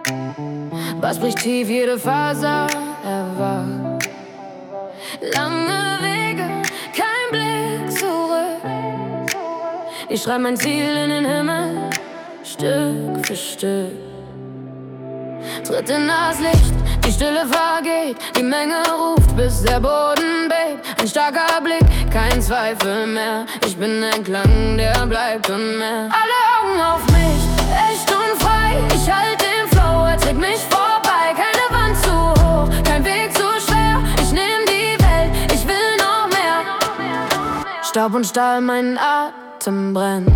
Was bricht tief, jede Faser erwacht. Lange Wege, kein Blick zurück. Ich schreib mein Ziel in den Himmel, Stück für Stück. Tritt in das Licht, die Stille vergeht, die Menge ruft, bis der Boden bebt. Ein starker Blick, kein Zweifel mehr. Ich bin ein Klang, der bleibt und mehr. Alle Augen auf mich, echt und frei. Ich halt den Flow, er trägt mich vorbei. Keine Wand zu hoch, kein Weg zu schwer. Ich nehm die Welt, ich will noch mehr. Staub und Stahl, mein Atem brennt.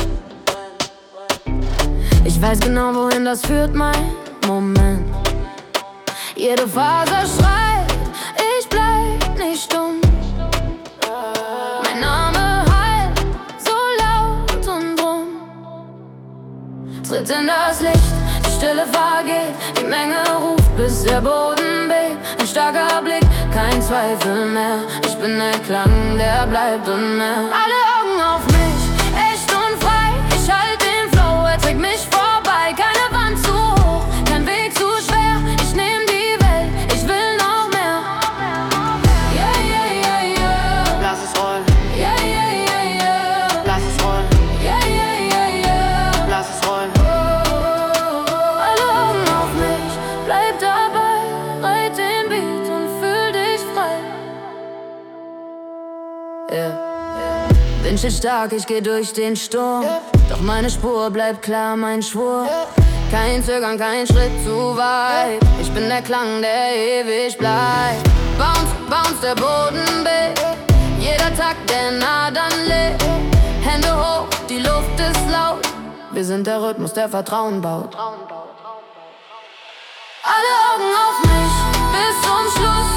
Ich weiß genau, wohin das führt, mein Moment. Jede Faser schreit, ich bleib nicht stumm. Mein Name halt so laut und drum. Tritt in das Licht, die Stille vergeht, die Menge ruft, bis der Boden bebt. Ein starker Blick, kein Zweifel mehr. Ich bin der Klang, der bleibt und mehr. Alle Augen auf mich, echt und frei. Ich halt den Flow, er trägt mich vorbei. Keine Wand zu hoch, kein Weg zu schwer. Ich nehm die Welt, ich will noch mehr. Yeah, yeah, yeah, yeah. Lass es rollen. Yeah, yeah, yeah, yeah. Lass es rollen. Yeah, yeah, yeah, yeah. Lass es rollen. Alle Augen auf mich, bleib dabei. Reit den Beat und fühl dich frei. Yeah. Wind steht stark, ich geh durch den Sturm. Doch meine Spur bleibt klar, mein Schwur. Kein Zögern, kein Schritt zu weit. Ich bin der Klang, der ewig bleibt. Bounce, bounce, der Boden bebt. Jeder Takt, der Adern lebt. Hände hoch, die Luft ist laut. Wir sind der Rhythmus, der Vertrauen baut. Alle Augen auf mich, bis zum Schluss.